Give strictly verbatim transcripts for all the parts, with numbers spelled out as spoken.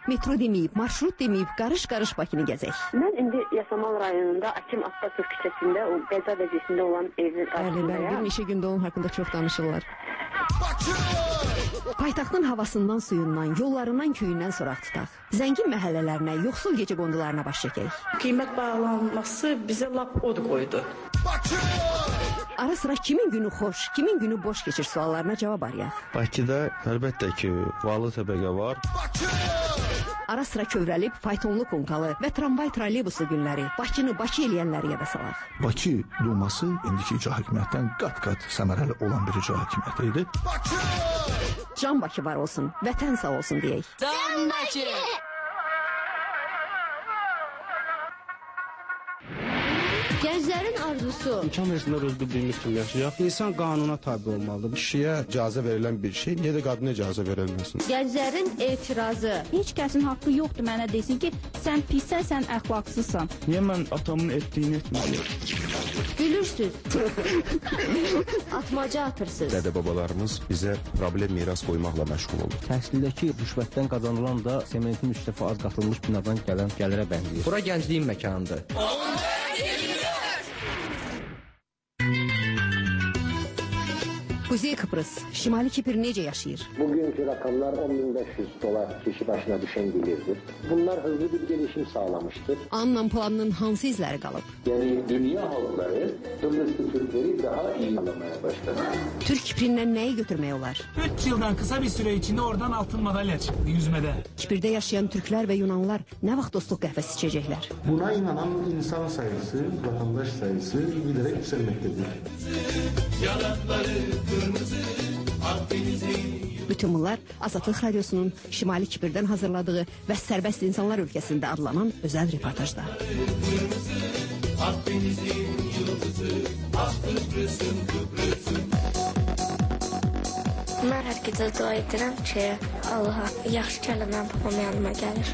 metro deməyib, marşrut deməyib, qarış-qarış Bakını gəzək. Mən indi Yasamal rayonunda Akim Abbasov küçəsində o qəza vəziyyətində olan evin qarşısındayam. Bəli, bir neçə gündə onun haqqında çox danışırlar. Paytaxtın havasından, suyundan, yollarından, köyündən soraq tutaq. Zəngin məhəllələrinə, yoxsul gecə qondularına baş çəkək. Qiymət bağlanması bizə lap od qoydu. Ara sıra kimin günü xoş, kimin günü boş keçir suallarına cavab arayaq. Bakıda əlbəttə ki, varlı təbəqə var. Ara sıra kövrəlib, faytonlu konkalı və tramvay trolleybuslu günləri, Bakını Bakı eləyənləri yada salaq. Bakı Duması indiki icra hakimiyyətdən qat-qat səmərəli olan bir icra hakimiyyəti idi. Can Bakı var olsun, vətən sağ olsun deyək. Can Bakı! Gənclərin arzusu. İmkan versinlər öz bildiyimiz kimi yaşayaq. İnsan qanuna tabi olmalıdır. Kişiyə icazə verilən bir şey, niyə də qadına icazə verilməsin? Gənclərin etirazı. Heç kəsin haqqı yoxdur mənə desin ki, sən pissən, sən əxlaqsızsan. Niyə mən atamın etdiyini etməliyim? Gülürsüz. Atmaca atırsınız. Dədə-babalarımız bizə problem miras qoymaqla məşğul olur. Təhsildəki rüşvətdən qazanılan da sementin üç dəfə az qatılmış binadan gələn gəlirə bənzəyir. Bura gəncliyin məkanıdır. Kuzey Kıbrıs, Şimali Kipr necə yaşayır? Bugünkü rakamlar on bin beş yüz dolar kişi başına düşen gelirdir. Bunlar hızlı bir gelişim sağlamıştır. Anla planının hansı izləri qalıb? Yani dünya halkları Kıbrıslı Türkleri daha iyi anlamaya başladı. Türk Kiprindən nəyi götürmək olar? üç yıldan kısa bir süre içinde oradan altın madalya çıktı yüzmede. Kipirdə yaşayan Türklər və Yunanlar nə vaxt dostluq qəhvəsi içəcəklər? Buna inanan insan sayısı, vatandaş sayısı giderek yükselmektedir. Yanakları kırmızı, Akdeniz'in... Bütün bunlar Azadlıq Radyosunun Şimali Kipirdən hazırladığı və Sərbəst İnsanlar Ölkəsində adlanan özəl reportajda. Kırmızı, Akdeniz'in yıldızı, ah Kıbrıs'ın Kıbrıs'ın. Mən hər gecə dua edirəm ki, Allaha yaxşı kəlməm babam yanıma gəlir.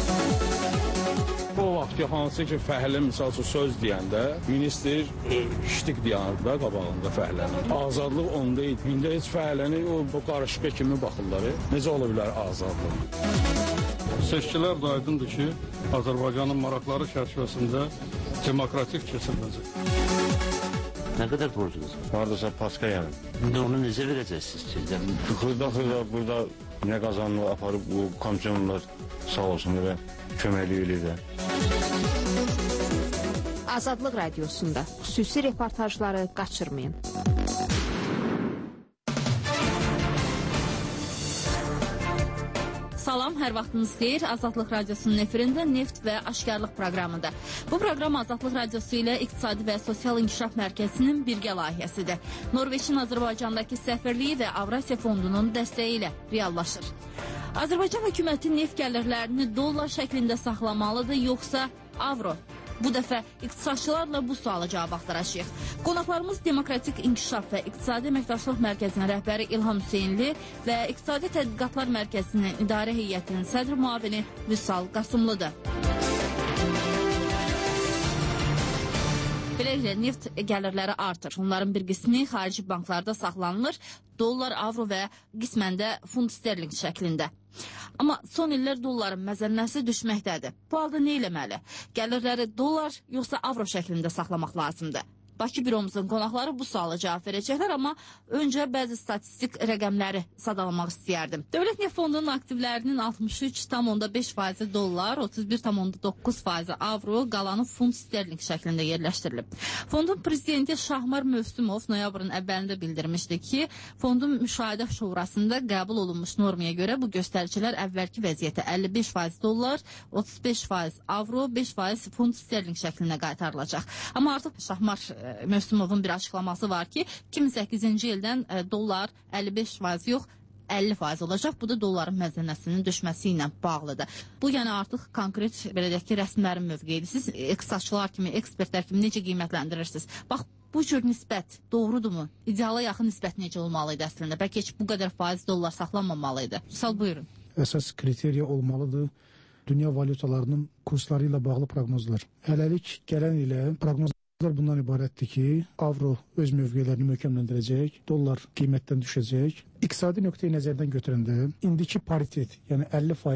O vaxt ki, hansı ki, fəhlə misal üçün söz deyəndə, minister ştik deyəndir də qabağında fəhlənin. Azadlıq onda idi. İndi heç fəhləni o bu qarışqa kimi baxırlar. Necə ola bilər azadlıq? Seçkilər də aydındır ki, Azərbaycanın maraqları çərçivəsində demokratik keçiriləcək. Nə qədər borcunuz? Hardasa paska yəni. İndi onu necə verəcəksiniz ki? Xırda-xırda burada nə qazanını aparıb bu komisyonlar sağ olsun və köməkli eləyir. Azadlıq Radiosunda xüsusi reportajları qaçırmayın. Salam, hər vaxtınız xeyir. Azadlıq Radiosunun efirində Neft və Aşkarlıq proqramında. Bu proqram Azadlıq Radiosu ilə İqtisadi və Sosial İnkişaf Mərkəzinin birgə layihəsidir. Norveçin Azərbaycandakı səfirliyi və Avrasiya Fondunun dəstəyi ilə reallaşır. Azərbaycan hökuməti neft gəlirlərini dollar şəklində saxlamalıdır, yoxsa avro? Bu dəfə iqtisadçılarla bu suala cavab axtaracağıq. Qonaqlarımız Demokratik İnkişaf və İqtisadi Əməkdaşlıq Mərkəzinin rəhbəri İlham Hüseynli və İqtisadi Tədqiqatlar Mərkəzinin İdarə Heyətinin sədr müavini Vüsal Qasımlıdır. Beləliklə, neft gəlirləri artır. Onların bir qismi xarici banklarda saxlanılır, dollar, avro və qismən də funt sterling şəklində. Amma son illər dolların məzənnəsi düşməkdədir. Bu halda nə eləməli? Gəlirləri dollar yoxsa avro şəklində saxlamaq lazımdır? Bakı büromuzun qonaqları bu suala cavab verəcəklər, amma öncə bəzi statistik rəqəmləri sadalamaq istəyərdim. Dövlət Neft Fondunun aktivlərinin altmış üç tam onda beş faizi dollar, otuz bir tam onda doqquz faizi avro, qalanı funt sterling şəklində yerləşdirilib. Fondun prezidenti Şahmar Mövsümov noyabrın əvvəlində bildirmişdi ki, fondun müşahidə şurasında qəbul olunmuş normaya görə bu göstəricilər əvvəlki vəziyyətə əlli beş faiz dollar, otuz beş faiz avro, beş faiz funt sterling şəklində qaytarılacaq. Amma artıq Şahmar Mövsümovun bir açıqlaması var ki, iki min səkkizinci ildən e, dollar əlli beş faiz yox, əlli faiz olacaq. Bu da dolların məzənnəsinin düşməsi ilə bağlıdır. Bu, yəni artıq konkret, belə deyək ki, rəsmilərin mövqeyidir. Siz iqtisadçılar kimi, ekspertlər kimi necə qiymətləndirirsiniz? Bax, bu cür nisbət doğrudurmu? İdeala yaxın nisbət necə olmalıydı əslində? Bəlkə heç bu qədər faiz dollar saxlanmamalıydı. Sal, buyurun. Əsas kriteriya olmalıdır dünya valutalarının kursları ilə bağlı proqnozlar. Hələlik gələn ilə proqnoz bundan ibarətdir ki, avro öz mövqelərini möhkəmləndirəcək, dollar qiymətdən düşəcək. İqtisadi nöqteyi nəzərdən götürəndə indiki paritet, yəni əlli faiz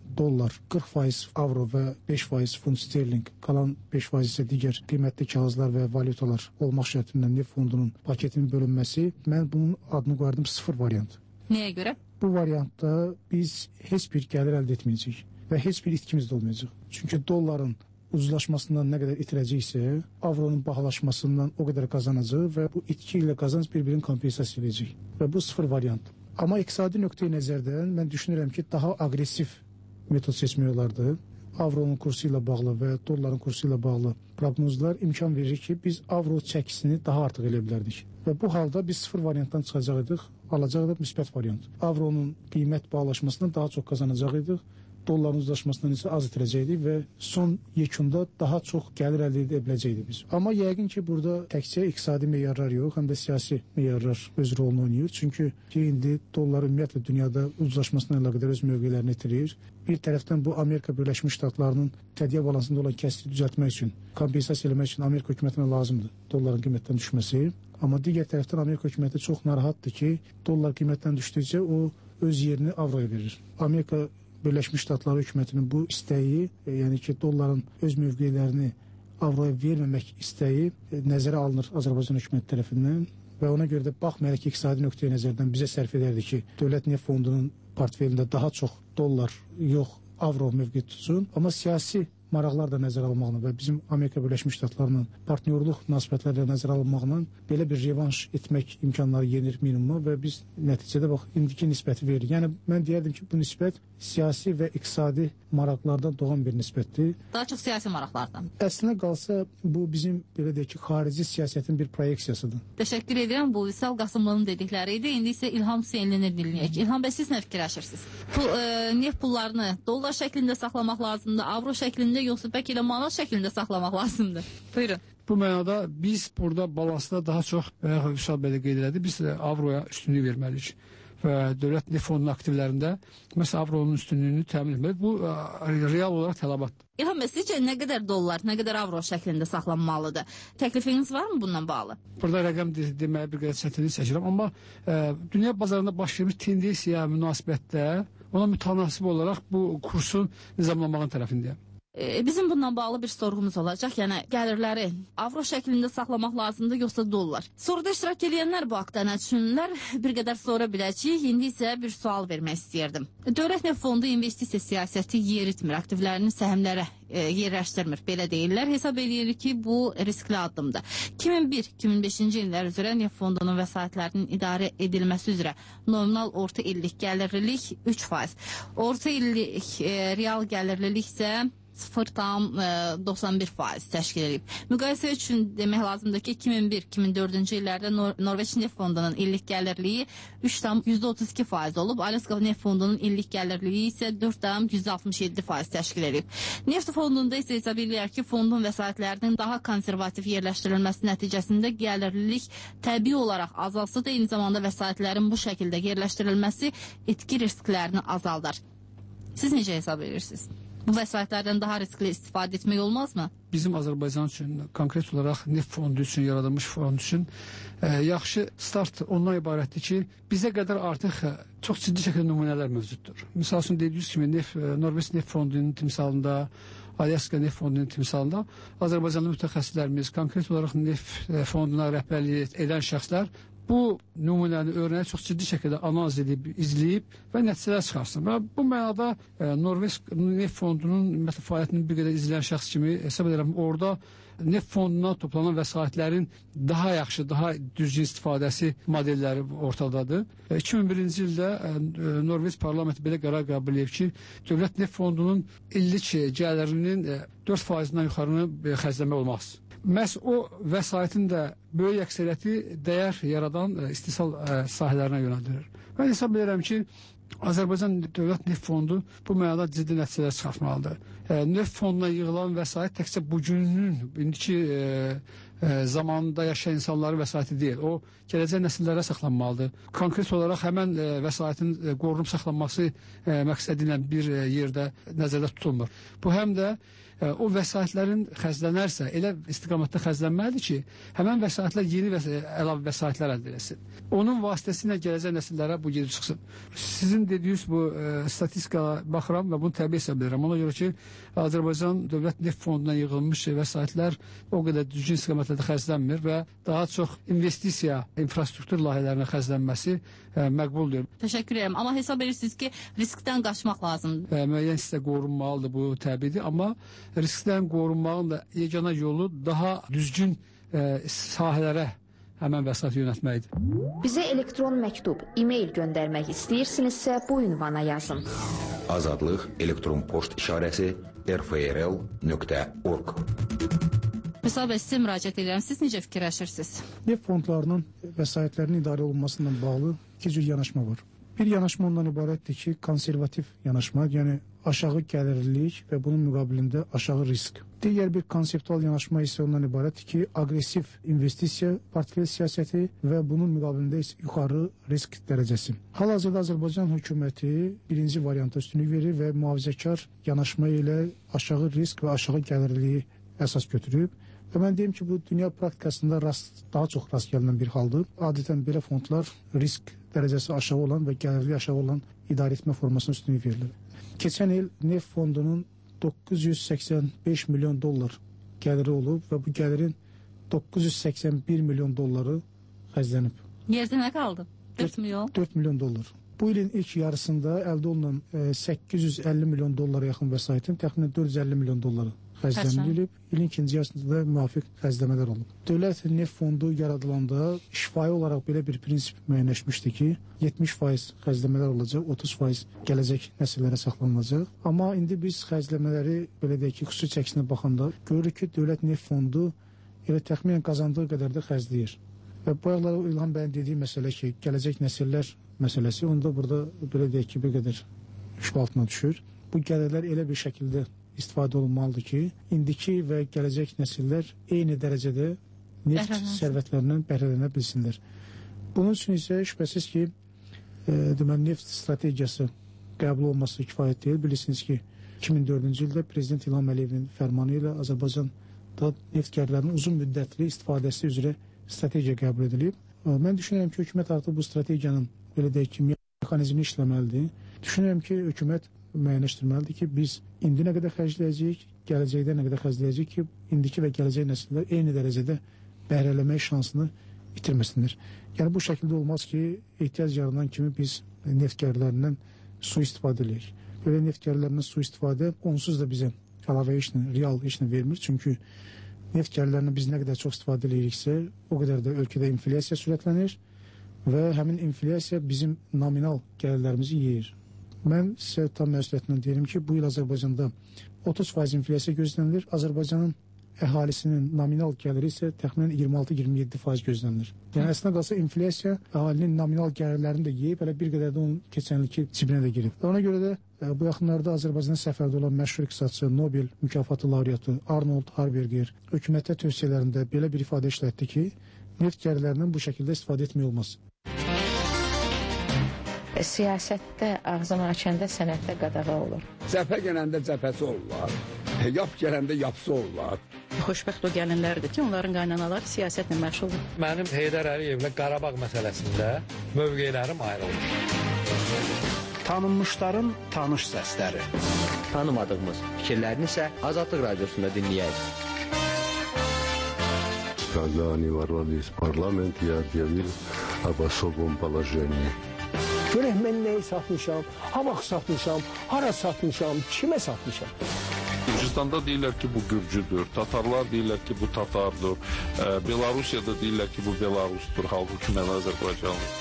dollar, qırx faiz avro və beş faiz funt sterling, qalan beş faiz isə digər qiymətli kağızlar və valyutalar olmaq şərtindən neft fondunun paketinin bölünməsi, mən bunun adını qoyardım sıfır variant. Nəyə görə? Bu variantda biz heç bir gəlir əldə etməyəcəyik və heç bir itkimiz də olmayacaq. Çünki dolların ucuzlaşmasından nə qədər itirəcəksə, avronun bahalaşmasından o qədər qazanacaq və bu itki ilə qazanc bir-birini kompensasiya edəcək. Və bu sıfır variant. Amma iqtisadi nöqteyi nəzərdən mən düşünürəm ki, daha aqressiv metod seçmək olardı. Avronun kursu ilə bağlı və dolların kursu ilə bağlı proqnozlar imkan verir ki, biz avro çəkisini daha artıq eləyə bilərdik. Və bu halda biz sıfır variantdan çıxacaqdıq, alacaqdıq müsbət variant. Avronun qiymət bağlaşmasından daha çox qazanacaqdıq, dolların uzlaşmasından isə az itirəcəkdik və son yekunda daha çox gəlir əldə edə biləcəkdik biz. Amma yəqin ki, burada təkcə iqtisadi meyarlar yox, həm də siyasi meyarlar öz rolunu oynayır. Çünki ki, indi dollar ümumiyyətlə dünyada uzlaşmasına əlaqədar öz mövqelərini itirir. Bir tərəfdən bu Amerika Birləşmiş Ştatlarının tədqiq balansında olan kəsri düzəltmək üçün, kompensasiya eləmək üçün Amerika hökumətinə lazımdır dolların qiymətdən düşməsi. Amma digər tərəfdən Amerika hökuməti çox narahatdır ki, dollar qiymətdən düşdükcə o öz yerini avroya verir. Amerika Birləşmiş Ştatları hökumətinin bu istəyi, e, yəni ki, dolların öz mövqelərini avroya verməmək istəyi e, nəzərə alınır Azərbaycan hökuməti tərəfindən və ona görə də baxmayaraq ki, iqtisadi nöqteyi nəzərdən bizə sərf edərdi ki, dövlət neft fondunun portfelində daha çox dollar yox, avro mövqe tutsun, amma siyasi maraqlar da nəzərə almaqla və bizim Amerika Birləşmiş Ştatlarının partnyorluq münasibətləri nəzərə alınmaqla belə bir revanş etmək imkanları yenir minimuma və biz nəticədə bax, indiki nisbəti veririk. Yəni, mən deyərdim ki, bu nisbət siyasi və iqtisadi maraqlardan doğan bir nisbətdir. Daha çox siyasi maraqlardan. Əslində qalsa, bu bizim, belə deyək ki, xarici siyasətin bir proyeksiyasıdır. Təşəkkür edirəm. Bu Vüsal Qasımlının dedikləri idi. İndi isə İlham Hüseynlini dinləyək. İlham bəy, siz nə fikirləşirsiniz? Bu e, neft pullarını dollar şəklində saxlamaq lazımdır, avro şəklində yoxsa bəlkə elə manat şəklində saxlamaq lazımdır? Buyurun. Bu mənada biz burada balansda daha çox, Vüsal bəy də qeyd elədi, biz avroya üstünlük verməliyik və dövlət neft fondunun aktivlərində məsələn avronun üstünlüyünü təmin etməli. Bu real olaraq tələbatdır. İlham bəy, sizcə nə qədər dollar, nə qədər avro şəklində saxlanmalıdır? Təklifiniz var mı bundan bağlı? Burada rəqəm de deməyə bir qədər çətinlik çəkirəm, amma e, dünya bazarında baş vermiş tendensiya münasibətdə ona mütənasib olaraq bu kursun nizamlanmağın tərəfindəyəm. Bizim bundan bağlı bir sorğumuz olacaq. Yəni, gəlirləri avro şəklində saxlamaq lazımdır, yoxsa dollar? Soruda iştirak edənlər bu haqda nə düşünürlər? Bir qədər sonra biləcəyik. İndi isə bir sual vermək istəyirdim. Dövlət neft fondu investisiya siyasəti yeritmir, aktivlərini səhmlərə e, yerləşdirmir, belə deyirlər. Hesab edir ki, bu riskli addımdır. iki min bir iki min beşinci illər üzrə neft fondunun vəsaitlərinin idarə edilməsi üzrə nominal orta illik gəlirlilik üç faiz. Orta illik e, real gəlirlilik isə sıfır tam doxsan bir faiz təşkil edib. Müqayisə üçün demək lazımdır ki, iki min bir iki min dördüncü illərdə Nor Norveç neft fondunun illik gəlirliyi üç tam yüzdə otuz iki faiz olub. Alaska neft fondunun illik gəlirliyi isə dörd tam yüzdə altmış yeddi faiz təşkil edib. Neft fondunda isə hesab edirlər ki, fondun vəsaitlərinin daha konservativ yerləşdirilməsi nəticəsində gəlirlilik təbii olaraq azalsa da eyni zamanda vəsaitlərin bu şəkildə yerləşdirilməsi itki risklərini azaldar. Siz necə hesab edirsiniz? Bu vəsaitlərdən daha riskli istifadə etmək olmazmı? Bizim Azərbaycan üçün, konkret olaraq neft fondu üçün, yaradılmış fond üçün e, yaxşı start ondan ibarətdir ki, bizə qədər artıq e, çox ciddi şəkildə nümunələr mövcuddur. Misal üçün, dediyiniz kimi, nef, e, Norveç neft fondunun timsalında, Alaska neft fondunun timsalında Azərbaycanlı mütəxəssislərimiz, konkret olaraq neft e, fonduna rəhbərlik edən şəxslər bu nümunəni öyrənib çox ciddi şəkildə analiz edib, izləyib və nəticələr çıxarsın. Və bu mənada e, Norveç neft fondunun ümumiyyətlə fəaliyyətini bir qədər izləyən şəxs kimi hesab edirəm, orada neft fondundan toplanan vəsaitlərin daha yaxşı, daha düzgün istifadəsi modelləri ortadadır. E, iki min birinci ildə e, Norveç parlamenti belə qərar qəbul edib ki, dövlət neft fondunun illik gəlirinin e, dörd faizindən yuxarını e, xərcləmək olmaz. Məhz o vəsaitin də böyük əksəriyyəti dəyər yaradan e, istehsal e, sahələrinə yönəldilir. Mən hesab edirəm ki, Azərbaycan Dövlət Neft Fondu bu mənada ciddi nəticələr çıxartmalıdır. E, neft fonduna yığılan vəsait təkcə bugünün, indiki e, e, zamanında yaşayan insanların vəsaiti deyil. O gələcək nəsillərə saxlanmalıdır. Konkret olaraq həmən e, vəsaitin e, qorunub saxlanması e, məqsədi ilə bir e, yerdə nəzərdə tutulmur. Bu həm də e, o vəsaitlərin xərclənərsə elə istiqamətdə xərclənməlidir ki, həmən vəsaitlər yeni və əlavə vəsaitlər əldə etsin. Onun vasitəsilə gələcək nəsillərə bu gedib çıxsın. Sizin dediyiniz bu e, statistikaya baxıram və bunu təbii hesab edirəm. Ona görə ki, Azərbaycan Dövlət Neft Fonduna yığılmış vəsaitlər o qədər düzgün istiqamətlərdə xərclənmir və daha çox investisiya, infrastruktur layihələrinə xərclənməsi e, məqbuldur. Təşəkkür edirəm. Amma hesab edirsiniz ki, riskdən qaçmaq lazımdır. E, müəyyən hissə qorunmalıdır, bu təbiidir. Amma riskdən qorunmağın da yeganə yolu daha düzgün e, sahələrə həmən vəsait yönətməkdir. Bizə elektron məktub, e-mail göndərmək istəyirsinizsə bu ünvana yazın. Azadlıq elektron poçt işarəsi r f r l nöqtə org. Vüsal bəy, sizə müraciət edirəm. Siz necə fikirləşirsiniz? Neft fondlarının vəsaitlərinin idarə olunmasından bağlı iki cür yanaşma var. Bir yanaşma ondan ibarətdir ki, konservativ yanaşma, yəni aşağı gəlirlilik və bunun müqabilində aşağı risk. Digər bir konseptual yanaşma isə ondan ibarətdir ki, aqressiv investisiya, portfel siyasəti və bunun müqabilində isə yuxarı risk dərəcəsi. Hal-hazırda Azərbaycan hökuməti birinci varianta üstünlük verir və mühafizəkar yanaşma ilə aşağı risk və aşağı gəlirliyi əsas götürüb. Və mən deyim ki, bu dünya praktikasında rast, daha çox rast gəlinən bir haldır. Adətən belə fondlar risk dərəcəsi aşağı olan və gəlirliyi aşağı olan idarə etmə formasına üstünlük verilir. Keçən il neft fondunun doqquz yüz səksən beş milyon dollar gəliri olub və bu gəlirin doqquz yüz səksən bir milyon dolları xərclənib. Yerdə nə qaldı? dörd milyon? dörd milyon dollar. Bu ilin ilk yarısında əldə olunan e, səkkiz yüz əlli milyon dollara yaxın vəsaitin təxminən dörd yüz əlli milyon dolları xərclənilib. İlin ikinci yarısında da müvafiq xərcləmələr olub. Dövlət Neft Fondu yaradılanda şifahi olaraq belə bir prinsip müəyyənləşmişdi ki, yetmiş faiz xərcləmələr olacaq, otuz faiz gələcək nəsillərə saxlanılacaq. Amma indi biz xərcləmələri belə deyək ki, xüsusi çəkisinə baxanda görürük ki, Dövlət Neft Fondu elə təxminən qazandığı qədər də xərcləyir. Və bu ayaqlara İlham bəyin dediyi məsələ ki, gələcək nəsillər məsələsi, onda burada belə deyək ki, bir qədər şübhə altına düşür. Bu gəlirlər elə bir şəkildə istifadə olunmalıdır ki, indiki və gələcək nəsillər eyni dərəcədə neft sərvətlərindən bəhrələnə bilsinlər. Bunun üçün isə şübhəsiz ki, e, deməli, neft strategiyası qəbul olması kifayət deyil. Bilirsiniz ki, iki min dördüncü ildə Prezident İlham Əliyevin fərmanı ilə Azərbaycanda neft gəlirlərinin uzun müddətli istifadəsi üzrə strategiya qəbul edilib. E, mən düşünürəm ki, hökumət artıq bu strategiyanın belə deyək ki, mexanizmini işləməlidir. Düşünürəm ki, hökumət müəyyənləşdirməlidir ki, biz indi nə qədər xərcləyəcəyik, gələcəkdə nə qədər xərcləyəcəyik ki, indiki və gələcək nəsillər eyni dərəcədə bəhrələmək şansını itirməsinlər. Yəni bu şəkildə olmaz ki, ehtiyac yaranan kimi biz neft gəlirlərindən su istifadə edək. Belə neft gəlirlərindən su istifadə onsuz da bizə əlavə işlə, real işlə vermir. Çünki neft gəlirlərindən biz nə qədər çox istifadə edəcəksə, o qədər də ölkədə inflyasiya sürətlənir və həmin inflyasiya bizim nominal gəlirlərimizi yeyir. Mən sizə tam məsuliyyətlə deyirəm ki, bu il Azərbaycanda otuz faiz inflyasiya gözlənilir. Azərbaycanın əhalisinin nominal gəliri isə təxminən iyirmi altı iyirmi yeddi faiz gözlənilir. Yəni əslində qalsa inflyasiya əhalinin nominal gəlirlərini də yeyib, elə bir qədər də onun keçənlik cibinə də girib. Ona görə də ə, bu yaxınlarda Azərbaycanda səfərdə olan məşhur iqtisadçı, Nobel mükafatı laureatı Arnold Harberger hökumətə tövsiyələrində belə bir ifadə işlətdi ki, neft gəlirlərindən bu şəkildə istifadə etmək olmaz. Siyasətdə ağzını açanda sənətdə qadağa olur. Cəbhə gələndə cəbhəsi olurlar, yap gələndə yapsı olurlar. Xoşbəxt o gəlinlərdir ki, onların qaynanaları siyasətlə məşğuldur. Mənim Heydər Əliyevlə Qarabağ məsələsində mövqelərim ayrılır. Tanınmışların tanış səsləri. Tanımadığımız fikirlərini isə Azadlıq Radiosunda dinləyək. Когда они ворвались в парламент, я объявил об особом положении. Görək mən nəyi satmışam, ha vaxt satmışam, hara satmışam, kimə satmışam. Gürcüstanda deyirlər ki, bu Gürcüdür, Tatarlar deyirlər ki, bu Tatardır, e, Belarusiyada deyirlər ki, bu Belarusdur, halbuki mən Azərbaycanlıyım.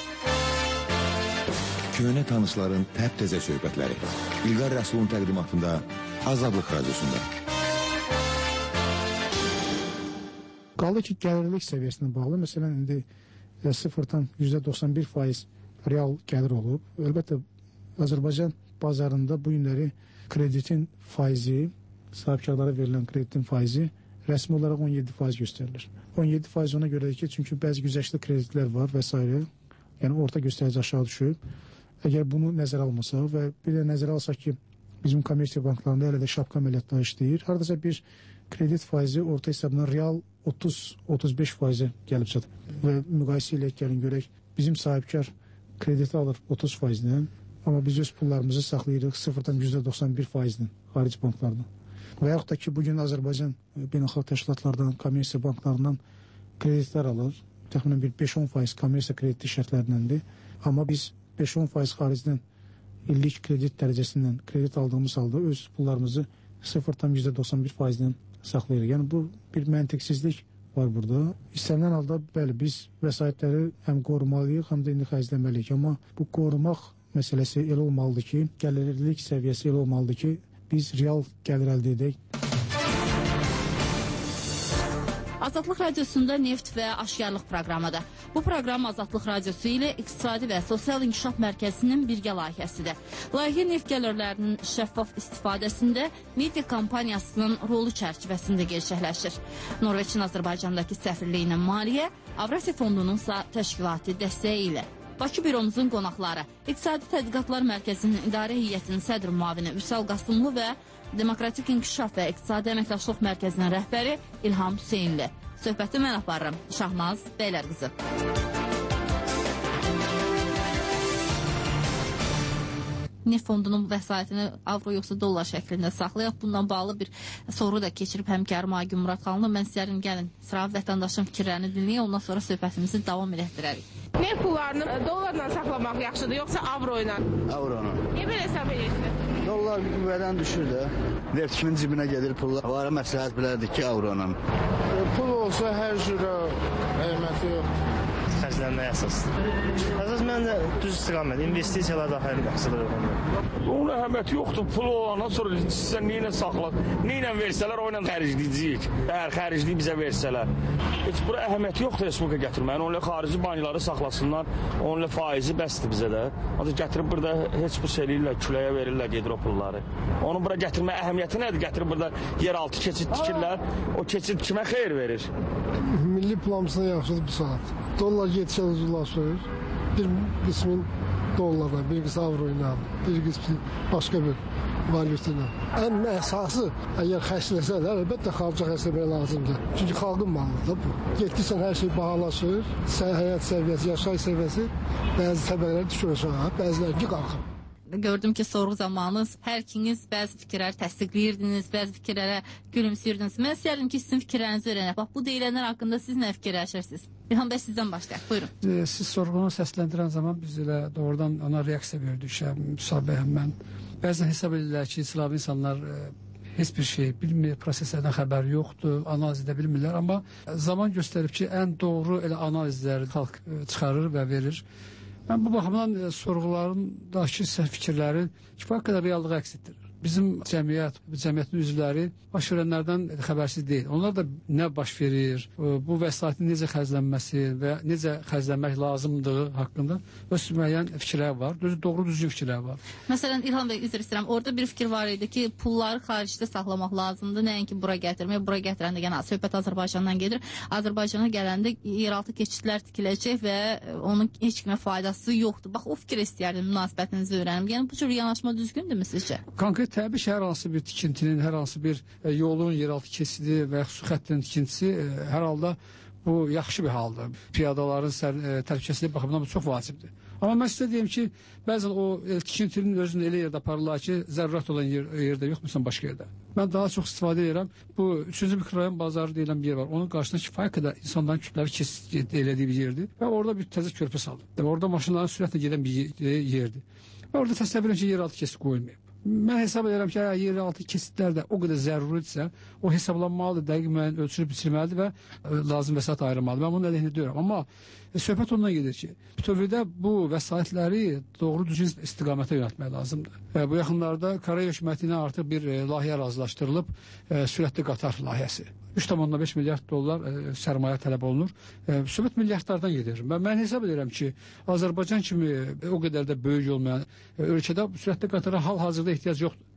Köhnə tanışların təp-təzə söhbətləri. İlqar Rəsulun təqdimatında Azadlıq Radiosunda. Qaldı ki, gəlirlik səviyyəsinə bağlı, məsələn, indi sıfırdan yüzdə doxsan bir faiz real gəlir olub. Əlbəttə, Azərbaycan bazarında bu günləri kreditin faizi, sahibkarlara verilən kreditin faizi rəsmi olaraq on yeddi faiz göstərilir. on yeddi faiz ona görədir ki, çünki bəzi güzəştli kreditlər var və s. Yəni orta göstərici aşağı düşüb. Əgər bunu nəzərə almasaq və bir də nəzərə alsaq ki, bizim kommersiya banklarında hələ də şapka əməliyyatları işləyir. Haradasa bir kredit faizi orta hesabla real otuz otuz beş faizə gəlib çatır. Və müqayisə ilə gəlin görək, bizim sahibkar krediti alır otuz faizlə, amma biz öz pullarımızı saxlayırıq sıfırdan yüzdə doxsan bir faizlə xarici banklardan. Və yaxud da ki, bugün Azərbaycan beynəlxalq təşkilatlardan, kommersiya banklarından kreditlər alır. Təxminən bir beş on faiz kommersiya krediti şərtlərindəndir. Amma biz beş on faiz xaricdən illik kredit dərəcəsindən kredit aldığımız halda öz pullarımızı sıfırdan yüzdə doxsan bir faizlə saxlayırıq. Yəni bu bir məntiqsizlik var burada. İstənilən halda bəli biz vəsaitləri həm qorumalıyıq, həm də indi xərcləməliyik. Amma bu qorumaq məsələsi elə olmalıdır ki, gəlirlilik səviyyəsi elə olmalıdır ki, biz real gəlir əldə edək. Azadlıq Radiosunda Neft və Aşkarlıq proqramıdır. Bu proqram Azadlıq Radiosu ilə İqtisadi və Sosial İnkişaf Mərkəzinin birgə layihəsidir. Layihə neft gəlirlərinin şəffaf istifadəsində media kampaniyasının rolu çərçivəsində gerçəkləşir. Norveçin Azərbaycandakı səfirliyinin maliyyə, Avrasiya Fondunun isə təşkilati dəstəyi ilə. Bakı büromuzun qonaqları, İqtisadi Tədqiqatlar Mərkəzinin İdarə Heyətinin sədr müavini Vüsal Qasımlı və Demokratik İnkişaf və İqtisadi Əməkdaşlıq Mərkəzinin rəhbəri İlham Hüseynli. Söhbəti mən aparırım. Şahnaz Bəylərqızı. Neft fondunun vəsaitini avro yoxsa dollar şəklində saxlayaq. Bundan bağlı bir soru da keçirib həmkarım Aygün Murad xanımla. Mən istəyərim gəlin sıra vətəndaşın fikirlərini dinləyək. Ondan sonra söhbətimizi davam etdirərik. Neft pullarını dollarla saxlamaq yaxşıdır, yoxsa avro ilə? Avro ilə. Niyə belə hesab edirsiniz? Dollar bir qüvvədən düşür də. Neftçinin cibinə gedir pullar. Var məsləhət bilərdik ki, avro ilə. Pul olsa hər cürə əhəmiyyəti yoxdur. Xərclənməyə əsasdır. Əsas məncə düz istiqamət, investisiyalar da xeyli yaxşıdır. Onun əhəmiyyəti yoxdur. Pul olandan sonra sizə nə ilə saxlar, nə ilə versələr, o ilə xərcləyəcəyik. Əgər xərcləyib bizə versələr. Heç bura əhəmiyyəti yoxdur respublika gətirməyin. Onunla xarici bankları saxlasınlar, onunla faizi bəsdir bizə də. Ancaq gətirib burada heç bu selirlər, küləyə verirlər, gedir o pulları. Onu bura gətirmə əhəmiyyəti nədir? Gətirib burada yeraltı keçid tikirlər, o keçid kimə xeyir verir? Milli planımızda yaxşıdır bu saat. Dollar getişə uzunlaşır. Bir qismin dollarla, bir qismi avro ilə, bir qismi başqa bir valyuta ilə. Ən əsası, əgər xərcləsələr, əlbəttə xalqa xərcləmək lazımdır. Çünki xalqın malıdır da bu. Getdirsən hər şey bahalaşır, həyat səviyyəsi, yaşayış səviyyəsi bəzi təbəqələr düşür aşağı, bəziləri qalxır. Gördüm ki, sorğu zamanı hər ikiniz bəzi fikirləri təsdiqləyirdiniz, bəzi fikirlərə gülümsəyirdiniz. Mən istəyirdim ki, sizin fikirlərinizi öyrənək. Bax, bu deyilənlər haqqında siz nə fikirləşirsiniz? İlham bəy, sizdən başlayaq. Buyurun. E, siz sorğunu səsləndirən zaman biz elə doğrudan ona reaksiya verdik. Müsabəhəm mən. Bəzən hesab edirlər ki, silahlı insanlar e, heç bir şey bilmir, proseslərdən xəbər yoxdur, analiz edə bilmirlər. Amma zaman göstərib ki, ən doğru elə analizləri xalq e, çıxarır və verir. Mən bu baxımdan e, sorğularındakı səhv fikirləri kifayət qədər reallığı əks etdirir. Bizim cəmiyyət, cəmiyyətin üzvləri baş verənlərdən xəbərsiz deyil. Onlar da nə baş verir, bu vəsaitin necə xərclənməsi və necə xərclənmək lazımdır haqqında öz müəyyən fikirlər var, doğru düzgün fikirlər var. Məsələn, İlham bəy, üzr istəyirəm, orada bir fikir var idi ki, pulları xaricdə saxlamaq lazımdır, nəinki bura gətirmək, bura gətirəndə yəni söhbət Azərbaycandan gedir. Azərbaycana gələndə yeraltı keçidlər tikiləcək və onun heç kimə faydası yoxdur. Bax, o fikir istəyərdim, münasibətinizi öyrənim. Yəni, bu cür yanaşma düzgündürmü sizcə? Konkret təbii ki, hər hansı bir tikintinin, hər hansı bir e, yolun, yeraltı keçidi və ya xüsusi xəttinin tikintisi e, hər halda bu yaxşı bir haldır. Piyadaların e, təhlükəsizlik baxımından bu çox vacibdir. Amma mən sizə deyim ki, bəzən o e, tikintinin özünü elə yerdə aparırlar ki, zərurət olan yer, yerdə yox, məsələn, başqa yerdə. Mən daha çox istifadə edirəm. Bu üçüncü mikrorayon bazarı deyilən bir yer var. Onun qarşısında kifayət qədər insanların kütləvi keçid elədiyi bir yerdir və orada bir təzə körpü saldı. Orada maşınların sürətlə gedən bir yerdir. Və orada təsəvvür edin ki, yeraltı keçid qoyulmayıb. Mən hesab edirəm ki, yeraltı keçidlər də o qədər zəruridirsə, o hesablanmalıdır, dəqiq müəyyən ölçülüb biçilməlidir və ə, lazım vəsait ayrılmalıdır. Mən bunun əleyhinə deyirəm. Amma e, söhbət ondan gedir ki, bütövlükdə bu vəsaitləri doğru düzgün istiqamətə yönəltmək lazımdır. E, bu yaxınlarda Koreya hökuməti ilə artıq bir e, layihə razılaşdırılıb, e, sürətli qatar layihəsi. üç tam beş milyard dollar e, sərmayə tələb olunur. E, söhbət milyardlardan gedir. Mən, mən hesab edirəm ki, Azərbaycan kimi e, o qədər də böyük olmayan e, ölkədə sürətli qatara hal-hazırda ehtiyac yoxdur.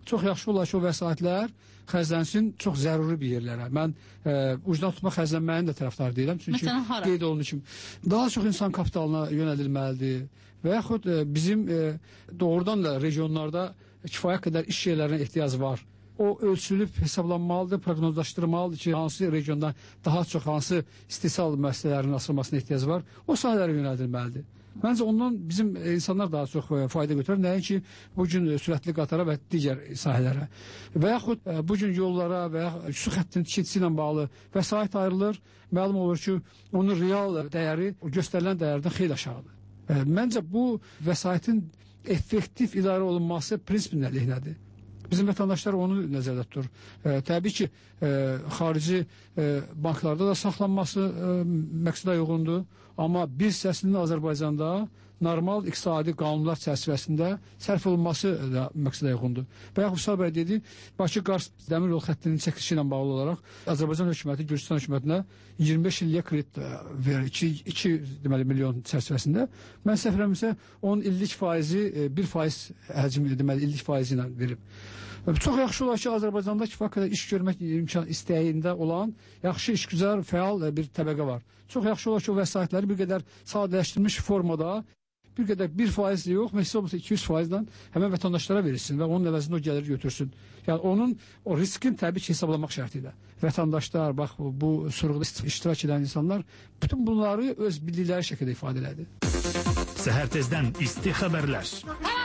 çox yaxşı olar ki, o vəsaitlər xərclənsin çox zəruri bir yerlərə. Mən e, ucdan tutma xərclənməyini də tərəfdar deyirəm. Çünki qeyd olunduğu kimi daha çox insan kapitalına yönədilməlidir və yaxud e, bizim e, doğrudan da regionlarda kifayət qədər iş yerlərinə ehtiyac var. O ölçülüb hesablanmalıdır, proqnozlaşdırılmalıdır ki, hansı regionda daha çox hansı istehsal müəssisələrinin açılmasına ehtiyac var, o sahələrə yönədilməlidir. Məncə ondan bizim insanlar daha çox fayda götürür. Nəinki bu gün sürətli qatara və digər sahələrə. Və yaxud bu gün yollara və yaxud su xəttinin tikintisi ilə bağlı vəsait ayrılır. Məlum olur ki, onun real dəyəri göstərilən dəyərdən xeyli aşağıdır. Məncə bu vəsaitin effektiv idarə olunması prinsipinin əleyhinədir. Bizim vətəndaşlar onu nəzərdə tutur. E, təbii ki, e, xarici e, banklarda da saxlanması e, məqsədə uyğundur. Amma bir hissəsinin Azərbaycanda normal iqtisadi qanunlar çərçivəsində sərf olunması da məqsədə uyğundur. Və yaxud Vüsal bəy dedi, Bakı-Qars dəmir yol xəttinin çəkilişi ilə bağlı olaraq Azərbaycan hökuməti Gürcüstan hökumətinə iyirmi beş illik kredit verir. iki deməli milyon çərçivəsində. Mən səhv eləmirəmsə, onun illik faizi bir faiz həcmi deməli illik faizi ilə verib. Çox yaxşı olar ki, Azərbaycanda kifayət qədər iş görmək imkan istəyində olan yaxşı işgüzar, fəal bir təbəqə var. Çox yaxşı olar ki, o vəsaitləri bir qədər sadələşdirilmiş formada, bir qədər bir faizlə yox, məsələ olmasa iki yüz faizlə həmən vətəndaşlara verilsin və onun əvəzində o gəlir götürsün. Yəni onun o riskin təbii ki, hesablamaq şərtilə. Vətəndaşlar, bax bu sorğuda iştirak edən insanlar bütün bunları öz bildikləri şəkildə ifadə elədi. Səhər tezdən isti xəbərlər.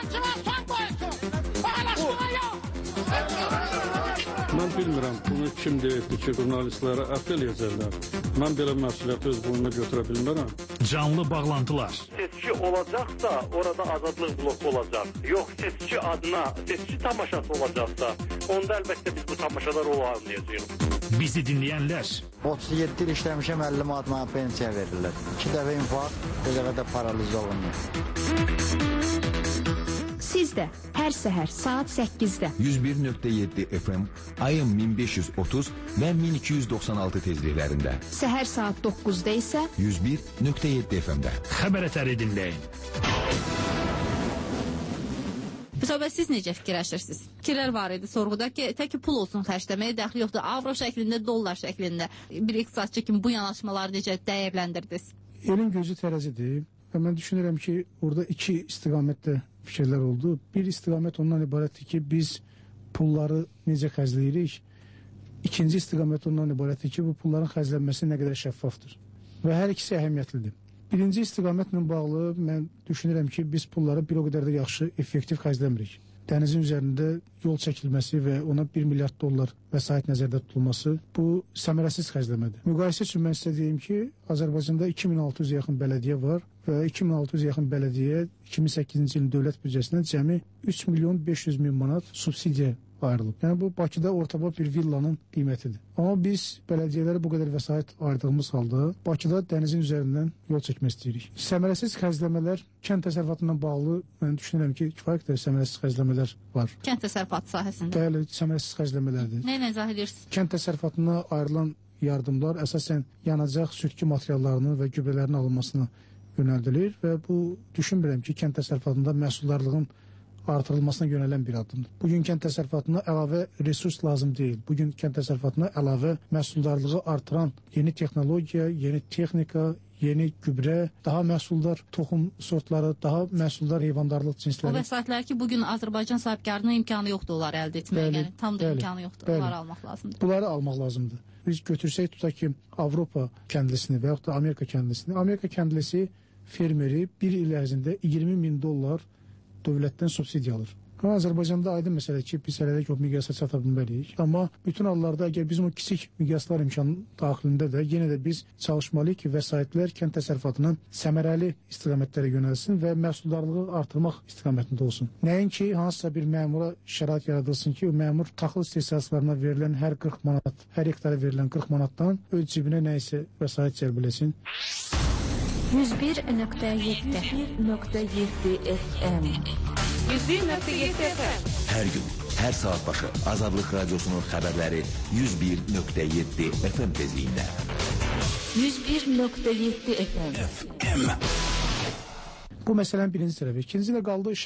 Mən bilmirəm, bunu kim deyildi ki, jurnalistlərə əfv eləyəcəklər. Mən belə məsuliyyəti öz boynuna götürə bilmərəm. Canlı bağlantılar. Seçki olacaqsa, orada azadlıq bloku olacaq. Yox, seçki adına, seçki tamaşası olacaqsa, onda əlbəttə biz bu tamaşalar olanlayacağıq. Bizi dinləyənlər. otuz yeddi il işləmişəm, əlli manat mənə pensiya verirlər. İki dəfə infarkt, bir dəfə də paraliz olunur. Siz də hər səhər saat səkkizdə yüz bir nöqtə yeddi F M, ayın min beş yüz otuz və min iki yüz doxsan altı tezliklərində. Səhər saat doqquzda isə yüz bir nöqtə yeddi F M-də. Xəbər ətəri dinləyin. Vüsal bəy, siz necə fikirləşirsiniz? Fikirlər var idi sorğuda ki, tək ki pul olsun xərcləməyə dəxli yoxdur. Avro şəklində, dollar şəklində. Bir iqtisadçı kimi bu yanaşmaları necə dəyərləndirdiniz? Elin gözü tərəzidir və mən düşünürəm ki, orada iki istiqamətdə fikirlər oldu. Bir istiqamət ondan ibarətdir ki, biz pulları necə xərcləyirik. İkinci istiqamət ondan ibarətdir ki, bu pulların xərclənməsi nə qədər şəffafdır. Və hər ikisi əhəmiyyətlidir. Birinci istiqamətlə bağlı mən düşünürəm ki, biz pulları bir o qədər də yaxşı, effektiv xərcləmirik. Dənizin üzərində yol çəkilməsi və ona bir milyard dollar vəsait nəzərdə tutulması bu səmərəsiz xərcləmədir. Müqayisə üçün mən sizə deyim ki, Azərbaycanda iki min altı yüz yaxın bələdiyyə var və iki min altı yüz yaxın bələdiyyə iki min səkkizinci ilin dövlət büdcəsindən cəmi üç milyon beş yüz min manat subsidiya ayrılıb. Yəni bu Bakıda ortaba bir villanın qiymətidir. Amma biz bələdiyyələrə bu qədər vəsait ayırdığımız halda Bakıda dənizin üzərindən yol çəkmək istəyirik. Səmərəsiz xərcləmələr kənd təsərrüfatından bağlı mən düşünürəm ki, kifayət qədər səmərəsiz xərcləmələr var. Kənd təsərrüfatı sahəsində. Bəli, səmərəsiz xərcləmələrdir. Nə ilə izah edirsiniz? Kənd təsərrüfatına ayrılan yardımlar əsasən yanacaq, sürtkü materiallarının və gübrələrin alınmasına yönəldilir və bu düşünmürəm ki, kənd təsərrüfatında məhsuldarlığın artırılmasına yönələn bir addımdır. Bugün kənd təsərrüfatına əlavə resurs lazım deyil. Bugün kənd təsərrüfatına əlavə məhsuldarlığı artıran yeni texnologiya, yeni texnika, yeni gübrə, daha məhsuldar toxum sortları, daha məhsuldar heyvandarlıq cinsləri. O vəsaitlər ki, bugün Azərbaycan sahibkarının imkanı yoxdur onları əldə etməyə, yəni tam da bəli, imkanı yoxdur, bəli, onları almaq lazımdır. Bunları almaq lazımdır. Biz götürsək tutaq ki, Avropa kəndlisini və yaxud da Amerika kəndlisini, Amerika kəndlisi fermeri bir il ərzində iyirmi min dollar dövlətdən subsidiya alır. Amma Azərbaycanda aydın məsələ ki, biz hələlik o miqyasa çata bilməliyik. Amma bütün hallarda əgər bizim o kiçik miqyaslar imkanı daxilində də yenə də biz çalışmalıyıq ki, vəsaitlər kənd təsərrüfatının səmərəli istiqamətlərə yönəlsin və məhsuldarlığı artırmaq istiqamətində olsun. Nəinki hansısa bir məmura şərait yaradılsın ki, o məmur taxıl istehsalçılarına verilən hər qırx manat, hər hektara verilən qırx manatdan öz cibinə nə isə vəsait cəlb eləsin. yüz bir nöqtə yeddi F M yüz bir nöqtə yeddi F M Hər gün, hər saat başı Azadlıq Radiosunun xəbərləri yüz bir nöqtə yeddi F M tezliyində. yüz bir nöqtə yeddi F M Bu məsələnin birinci tərəfi. İkinci də qaldı şəffaf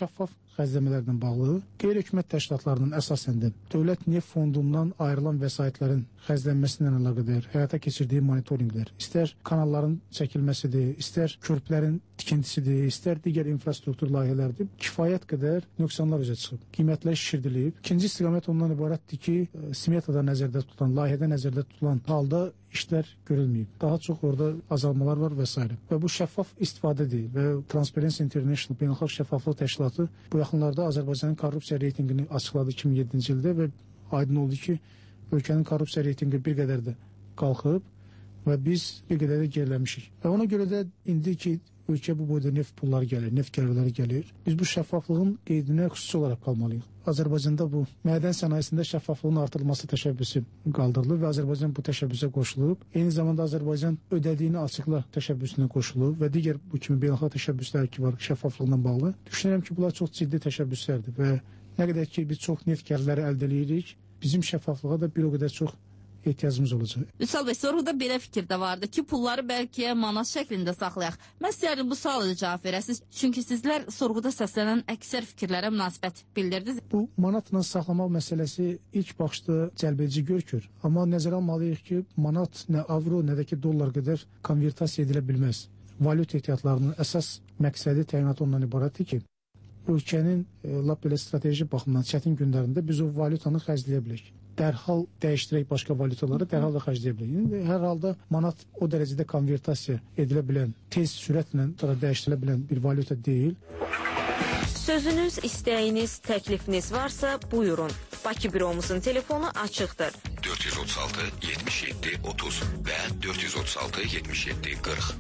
xərcləmələrlə bağlı qeyri-hökumət təşkilatlarının əsasən də Dövlət Neft Fondundan ayrılan vəsaitlərin xərclənməsindən əlaqədar həyata keçirdiyi monitorinqlər, istər kanalların çəkilməsidir, istər körpülərin tikintisidir, istər digər infrastruktur layihələrdir, kifayət qədər nöqsanlar üzə çıxıb, qiymətlər şişirdilib. İkinci istiqamət ondan ibarətdir ki, smetada nəzərdə tutulan, layihədə nəzərdə tutulan halda işlər görülməyib. Daha çox orada azalmalar var və s. Və bu şəffaf istifadə deyil və Transparency International Beynəlxalq Şəffaflıq Təşkilatı bu yaxınlarda Azərbaycanın korrupsiya reytinqini açıqladı iki min yeddinci ildə və aydın oldu ki, ölkənin korrupsiya reytinqi bir qədər də qalxıb və biz bir qədər də geriləmişik. Və ona görə də indi ki, ölkə bu boyda neft pulları gəlir, neft gəlirləri gəlir. Biz bu şəffaflığın qeydinə xüsusi olaraq qalmalıyıq. Azərbaycanda bu mədən sənayesində şəffaflığın artırılması təşəbbüsü qaldırılıb və Azərbaycan bu təşəbbüsə qoşulub. Eyni zamanda Azərbaycan ödədiyini açıqla təşəbbüsünə qoşulub və digər bu kimi beynəlxalq təşəbbüslər ki var şəffaflıqla bağlı. Düşünürəm ki, bunlar çox ciddi təşəbbüslərdir və nə qədər ki biz çox neft gəlirləri əldə edirik, bizim şəffaflığa da bir o qədər çox ehtiyacımız olacaq. Vüsal bəy, soruda belə fikir də vardı ki, pulları bəlkə manat şəklində saxlayaq. Mən istəyərdim bu suala cavab verəsiniz. Çünki sizlər sorğuda səslənən əksər fikirlərə münasibət bildirdiniz. Bu manatla saxlamaq məsələsi ilk baxışda cəlbedici görkür. Amma nəzərə almalıyıq ki, manat nə avro, nə də ki dollar qədər konvertasiya edilə bilməz. Valyut ehtiyatlarının əsas məqsədi təyinatı ondan ibarətdir ki, ölkənin e, lap belə strateji baxımdan çətin günlərində biz o valyutanı xərcləyə bilək. Dərhal dəyişdirək başqa valyutaları, dərhal da xərcləyə bilək. Hər halda manat o dərəcədə konvertasiya edilə bilən, tez sürətlə dəyişdirilə bilən bir valyuta deyil. Sözünüz, istəyiniz, təklifiniz varsa buyurun. Bakı büromuzun telefonu açıqdır. dörd yüz otuz altı yetmiş yeddi otuz və dörd yüz otuz altı yetmiş yeddi qırx.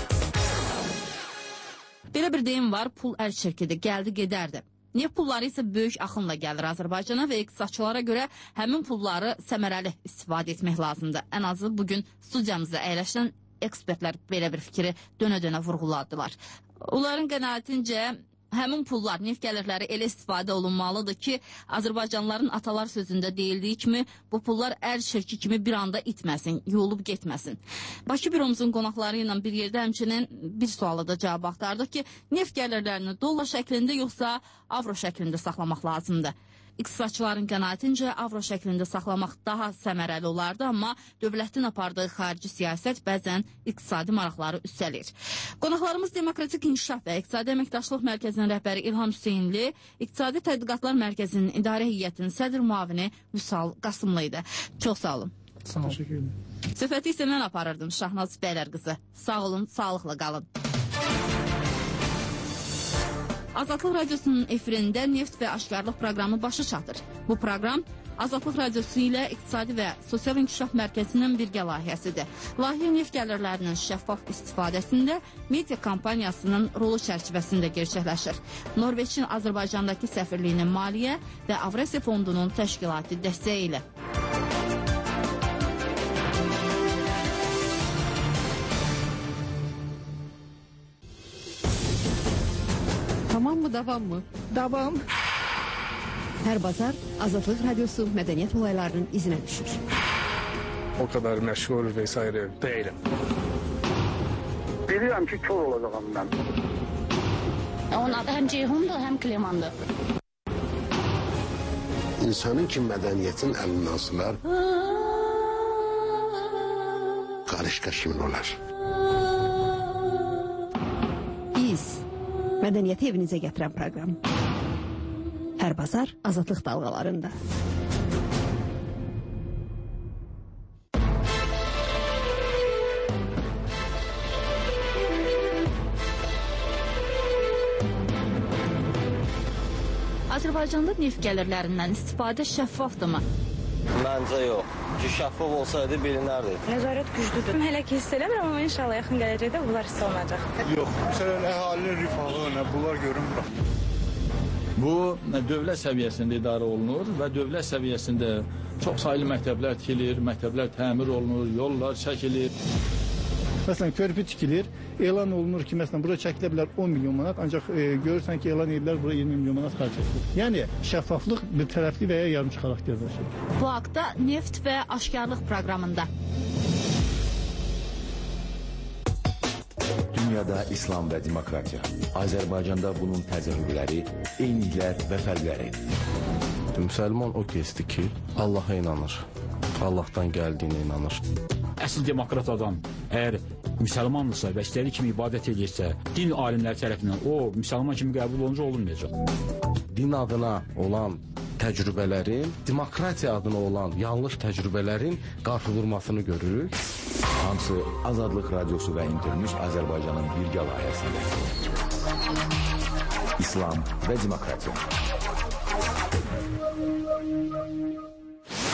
Belə bir deyim var, pul əl çirkidir, gəldi gedərdi. Neft pulları isə böyük axınla gəlir Azərbaycana və iqtisadçılara görə həmin pulları səmərəli istifadə etmək lazımdır. Ən azı bugün studiyamızda əyləşən ekspertlər belə bir fikri dönə-dönə vurğuladılar. Onların qənaətincə həmin pullar, neft gəlirləri elə istifadə olunmalıdır ki, Azərbaycanlıların atalar sözündə deyildiyi kimi bu pullar əl çirki kimi bir anda itməsin, yolub getməsin. Bakı büromuzun qonaqları ilə bir yerdə həmçinin bir sualı da cavab axtardıq ki, neft gəlirlərini dollar şəklində yoxsa avro şəklində saxlamaq lazımdır. İqtisadçıların qənaətincə avro şəklində saxlamaq daha səmərəli olardı, amma dövlətin apardığı xarici siyasət bəzən iqtisadi maraqları üstəlir. Qonaqlarımız Demokratik İnkişaf və İqtisadi Əməkdaşlıq Mərkəzinin rəhbəri İlham Hüseynli, İqtisadi Tədqiqatlar Mərkəzinin İdarə Heyətinin sədr müavini Vüsal Qasımlı idi. Çox sağ olun. Sağ olun. Söhbəti isə mən aparırdım, Şahnaz Bəylər qızı. Sağ olun, sağlıqla qalın. Azadlıq Radyosu'nun efirində Neft və Aşkarlıq proqramı başı çatır. Bu proqram Azadlıq Radyosu ilə İqtisadi və Sosial İnkişaf Mərkəzinin birgə layihəsidir. Layihə neft gəlirlərinin şəffaf istifadəsində media kampaniyasının rolu çərçivəsində gerçəkləşir. Norveçin Azərbaycandakı səfirliyinin maliyyə və Avrasiya Fondunun təşkilati dəstəyi ilə. Tamam mı, davam mı? Davam. Hər bazar Azadlıq Radyosu mədəniyyət olaylarının izinə düşür. O kadar məşğul vesaire değilim. Bilirəm ki, kör olacağım mən. Onun adı həm Ceyhundur, həm Klemandır. İnsanın ki, mədəniyyətin əlindən asılar, qarışqa kimin olar? Biz mədəniyyəti evinizə gətirən proqram. Hər bazar Azadlıq dalğalarında. Azərbaycanda neft gəlirlərindən istifadə şəffafdırmı? Məncə yox. Ki, şəffaf olsaydı bilinərdi. Nəzarət güclüdür. Hələ ki hiss eləmirəm, amma inşallah yaxın gələcəkdə bunlar hiss olunacaq. Yox, məsələn, əhalinin rifahı, nə bunlar görünmür. Bu dövlət səviyyəsində idarə olunur və dövlət səviyyəsində çox saylı məktəblər tikilir, məktəblər təmir olunur, yollar çəkilir. Məsələn, körpü tikilir, elan olunur ki, məsələn, bura çəkilə bilər on milyon manat, ancaq e, görürsən ki, elan edirlər, bura iyirmi milyon manat xərc edilir. Yəni, şəffaflıq bir tərəfli və ya yarımçı xarakterdə. Bu haqda Neft və Aşkarlıq proqramında. Dünyada İslam və demokratiya. Azərbaycanda bunun təcrübələri, eyniliklər və fərqləri. Müsəlman o kəsdir ki, Allaha inanır. Allahdan gəldiyinə inanır. Əsl demokrat adam əgər müsəlmandırsa və istədiyi kimi ibadət edirsə, din alimləri tərəfindən o müsəlman kimi qəbul olunca olunmayacaq. Din adına olan təcrübələrin, demokratiya adına olan yanlış təcrübələrin qarşıdurmasını görürük. Hamısı Azadlıq Radiosu və Internews Azərbaycanın birgə layihəsində. İslam və demokratiya.